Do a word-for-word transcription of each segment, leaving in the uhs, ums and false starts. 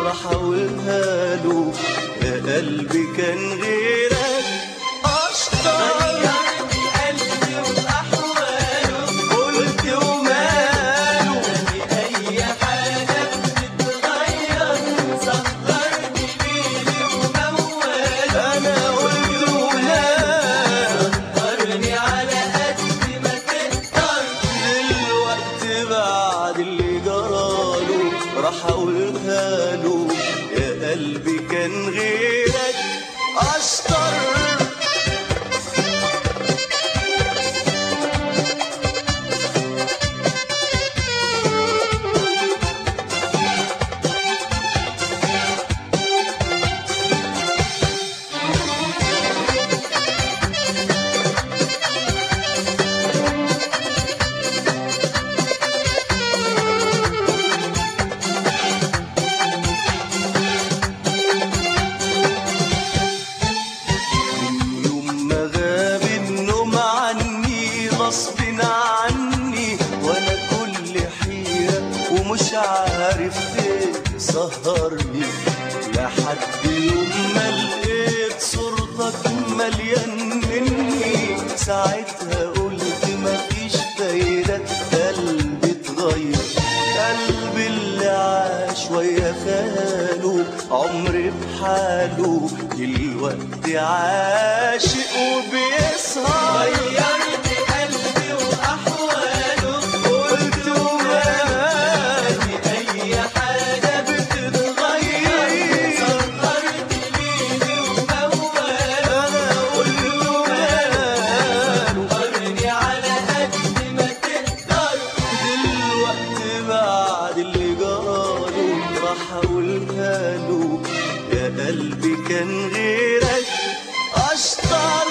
راح اقولها له، يا قلبي كان غيرك اشطر. غيرت قلبي واحواله، قلت وماله اي حاجه بتتغير، سهرني ليلي ومواله. انا قلت وماله، سهرني على قد ما تقدر. دلوقتي بعد اللي جراله راح اقولها له، يا قلبي كان غيرك اشطر. غصب عني وانا كل حيرة ومش عارف ايه سهرني، لحد يوم ما لقيت صورتك مليان مني. ساعتها قلت مفيش فايدة، قلبي اتغير، قلبي اللي عاش ويا خاله عمري بحاله، دلوقتي عاشق وبيسهر. غيرت قلبي واحواله، قلت ومالي اي حاجه بتتغير، سهرني ليلي ومواله. انا قلت وماله، سهرني على قد ما تقدر. دلوقتي بعد اللي جراله راح اقولها له، يا قلبي كان غيرك اشطر.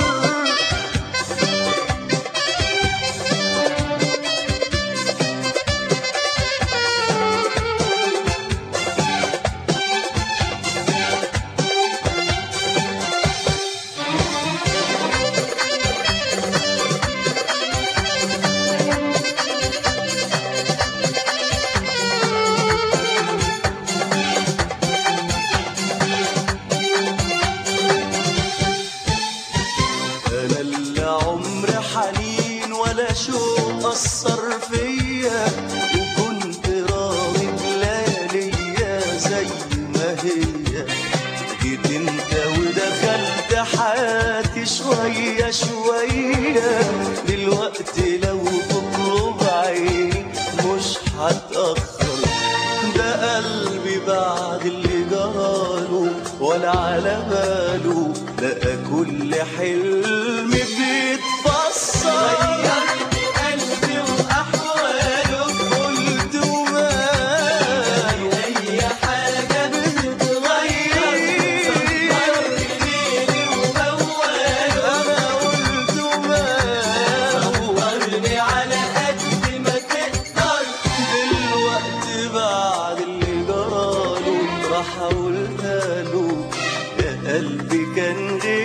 أنا اللي عمري حنين ولا شوق أثر فيا، وكنت راضي بلياليا زي ما هي. جيت انت ودخلت حياتي شوية شوية، دلوقتي لو تطلب عيني مش هتأخر. ده قلبي بعد اللي جراله ولا على باله، لقى كل حلم بيتفسر. غيرت قلبي واحواله، قلت وماله اي حاجه بتتغير، سهرني ليلي ومواله. انا قلت وماله، سهرني على قد ما تقدر. دلوقتي بعد اللي جراله راح اقولها له، يا قلبي كان غير